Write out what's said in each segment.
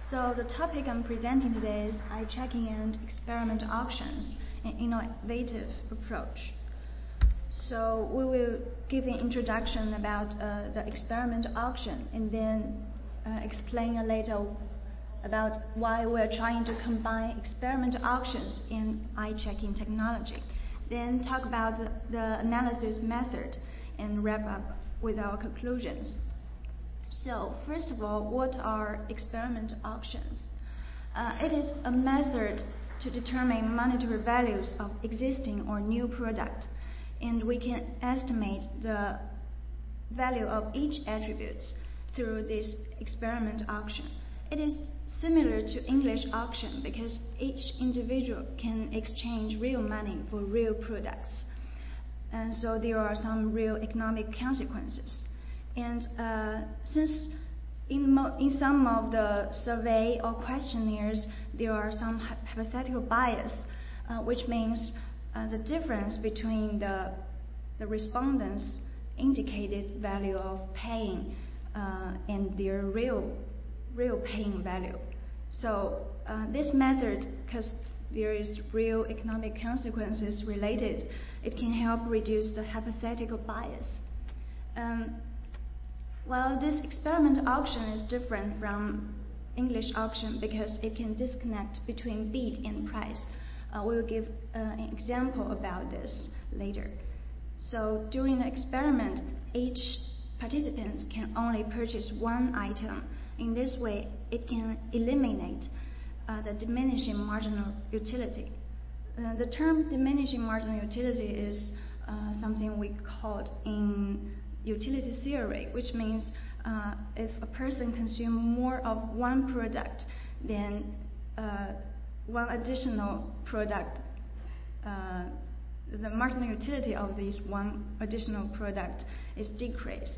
So the topic I'm presenting today is eye-checking and experiment auctions, an innovative approach. So we will give an introduction about the experiment auction and then explain a little about why we're trying to combine experiment auctions and eye-checking technology. Then talk about the analysis method and wrap up with our conclusions. So first of all, what are experiment auctions? It is a method to determine monetary values of existing or new product, and we can estimate the value of each attribute through this experiment auction. It is similar to English auction because each individual can exchange real money for real products, and so there are some real economic consequences. And since in some of the survey or questionnaires there are some hypothetical bias, which means the difference between the respondents' indicated value of paying and their real paying value. So this method, because there is real economic consequences related, it can help reduce the hypothetical bias. Well, this experiment auction is different from English auction because it can disconnect between bid and price. We'll give an example about this later. So during the experiment, each participant can only purchase one item. In this way, it can eliminate the diminishing marginal utility. The term diminishing marginal utility is something we called in utility theory, which means if a person consumes more of one product, then one additional product, the marginal utility of this one additional product is decreased.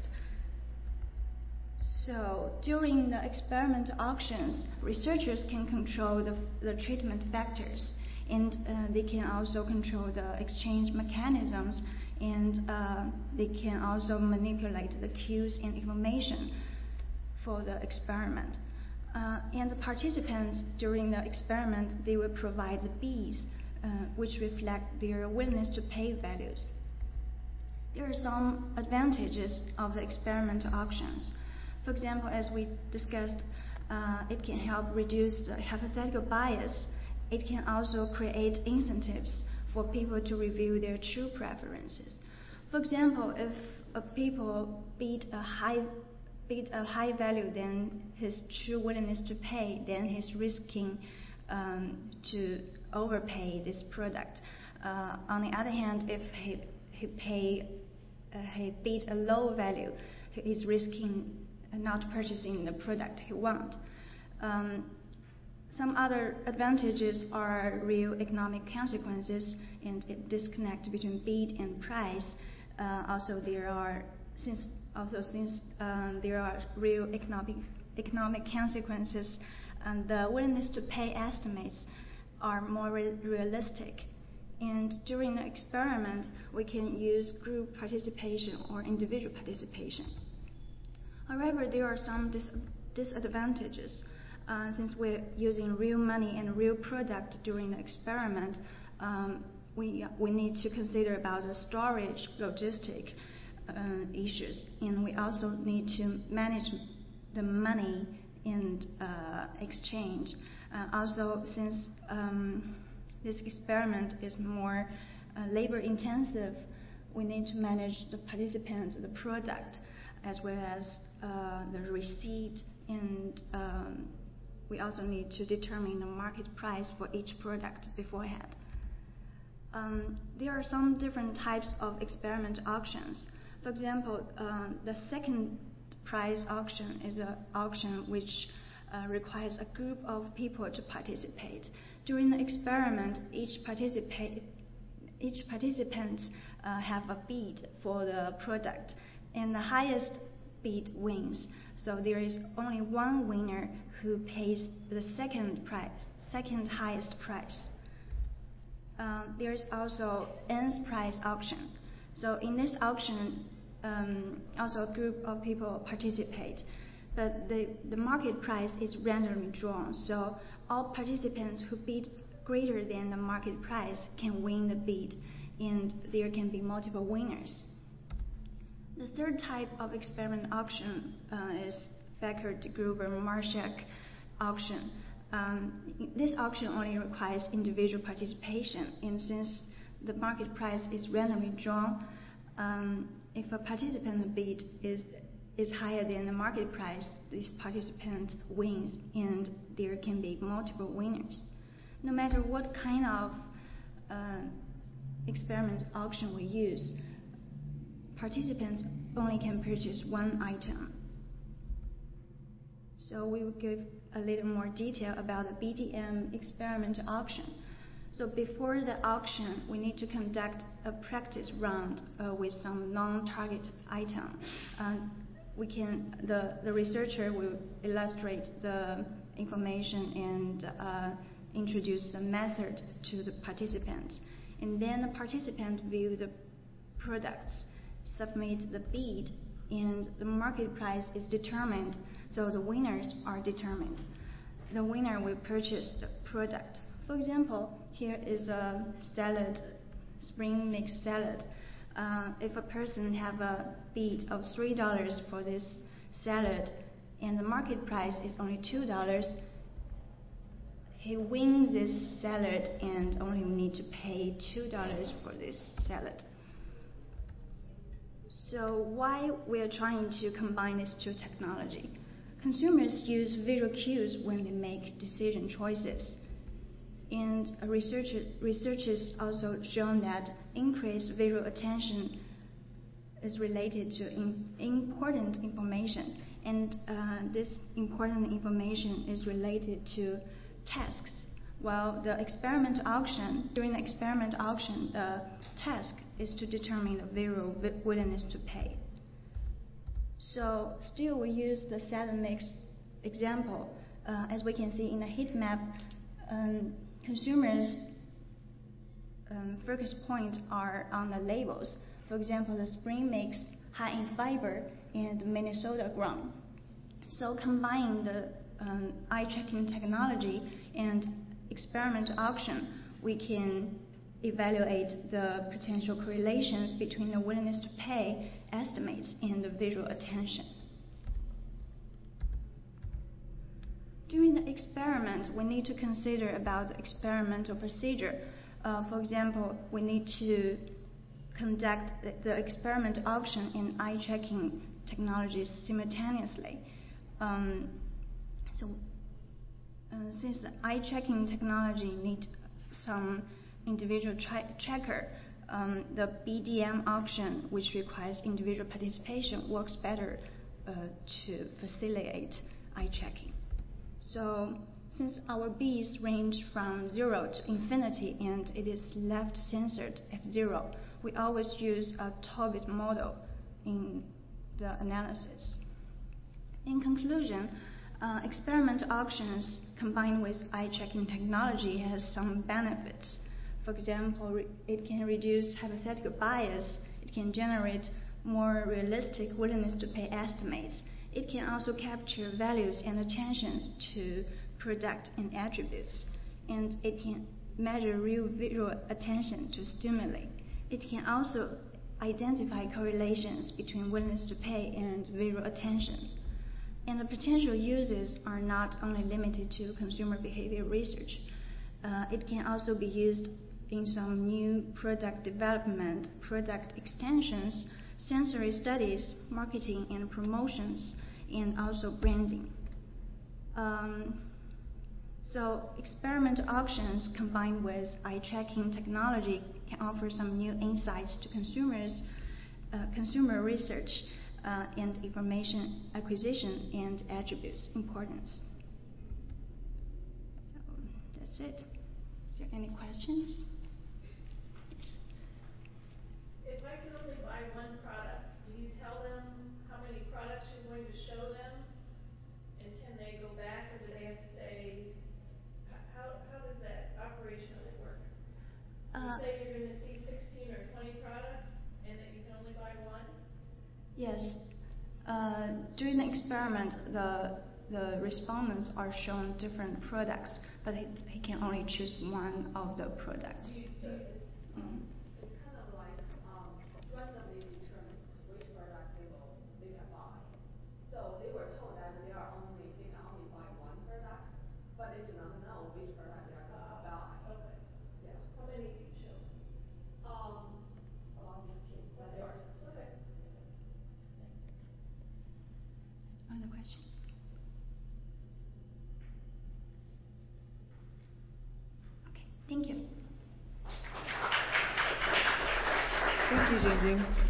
So during the experiment auctions, researchers can control the treatment factors, and they can also control the exchange mechanisms, and they can also manipulate the cues and information for the experiment. And the participants during the experiment, they will provide the bids, which reflect their willingness to pay values. There are some advantages of the experiment auctions. For example, as we discussed, it can help reduce the hypothetical bias. It can also create incentives for people to review their true preferences. For example, if people bid a high value than his true willingness to pay, then he's risking to overpay this product. On the other hand, if he bid a low value, he is risking not purchasing the product he wants. Some other advantages are real economic consequences and a disconnect between bid and price. Also, since there are real economic consequences, and the willingness to pay estimates are more realistic. And during the experiment, we can use group participation or individual participation. However, there are some disadvantages. Since we're using real money and real product during the experiment, we need to consider about the storage, logistic issues, and we also need to manage the money and exchange. Also, since this experiment is more labor intensive, we need to manage the participants, the product, as well as the receipt, and we also need to determine the market price for each product beforehand. There are some different types of experiment auctions. For example, the second prize auction is an auction which requires a group of people to participate. During the experiment, each participant have a bid for the product, and the highest bid wins. So there is only one winner who pays the second highest price. There is also nth prize auction. So in this auction, also a group of people participate. but the market price is randomly drawn, so all participants who bid greater than the market price can win the bid, and there can be multiple winners. The third type of experiment auction is Becker-Gruber-Marshak auction. This auction only requires individual participation, and since the market price is randomly drawn, if a participant bid is higher than the market price, this participant wins, and there can be multiple winners. No matter what kind of experiment auction we use, participants only can purchase one item. So we will give a little more detail about the BDM experiment auction. So before the auction, we need to conduct a practice round with some non-target item. The researcher will illustrate the information and introduce the method to the participants. And then the participant view the products, submit the bid, and the market price is determined, so the winners are determined. The winner will purchase the product. For example, here is a salad, spring mix salad. If a person have a bid of $3 for this salad and the market price is only $2, he wins this salad and only need to pay $2 for this salad. So why we are trying to combine these two technology? Consumers use visual cues when they make decision choices. And researchers also shown that increased visual attention is related to important information, and this important information is related to tasks. While during the experiment auction, the task is to determine the visual willingness to pay. So still we use the salad mix example. As we can see in the heat map, consumers' focus points are on the labels. For example, the spring mix, high in fiber, and Minnesota ground. So combining the eye-tracking technology and experiment auction, we can evaluate the potential correlations between the willingness to pay estimates and the visual attention. During the experiment, we need to consider about the experimental procedure. For example, we need to conduct the experiment auction and eye-tracking technologies simultaneously. Since the eye-tracking technology needs some individual tracker, the BDM auction, which requires individual participation, works better to facilitate eye-tracking. So since our bids range from 0 to infinity and it is left censored at 0, we always use a Tobit model in the analysis. In conclusion, experiment auctions combined with eye-tracking technology has some benefits. For example, it can reduce hypothetical bias, it can generate more realistic willingness to pay estimates. It can also capture values and attentions to product and attributes, and it can measure real visual attention to stimuli. It can also identify correlations between willingness to pay and visual attention. And the potential uses are not only limited to consumer behavior research. It can also be used in some new product development, product extensions, sensory studies, marketing and promotions, and also branding. So experiment auctions combined with eye-tracking technology can offer some new insights to consumers, consumer research, and information acquisition and attributes importance. So that's it. Is there any questions? Yes. If I can only buy one product, do you tell them how many products you're going to show them? And can they go back, or do they have to say, how does that operationally work? You say you're going to see 16 or 20 products and that you can only buy one? Yes. during the experiment, the respondents are shown different products, but they can only choose one of the products. It's kind of like randomly determine which product they can buy. So they were told that they can only buy one product, but they do not know which product they are going to buy. Okay. Yeah. How many did you show? About 15. But they are. Okay. Other questions? Okay, thank you. Thank you, Jingjing.